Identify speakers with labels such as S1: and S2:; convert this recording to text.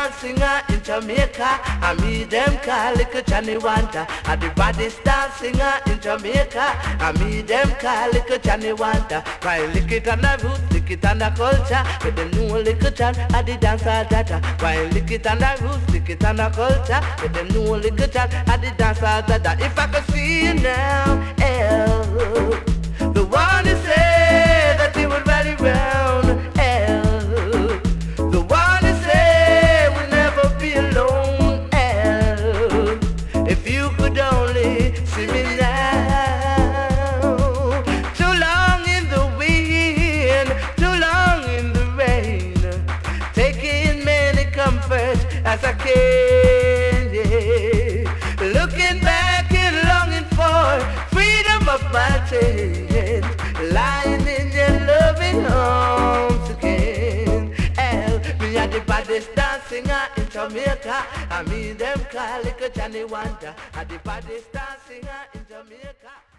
S1: dance singer in Jamaica. I meet them call little Johnny Wanta. I the baddest dance singer in Jamaica. I meet them call little Johnny Wanta. Why lick it on the roots, lick it on the culture. With the new little John, I the dance all data. Why lick it on the roots, lick it on the culture. With the new little John, I the dance all data. If I could see you now, the one who said that he would rally round, the one who said we'll never be alone, if you could only see me now. Too long in the wind, too long in the rain, taking many comforts as I can, yeah. Looking back and longing for freedom of my change, lying in your loving arms again. Me are the baddest dance singer in Jamaica. I mean them call little Johnny Wanta. I the baddest dance singer in Jamaica.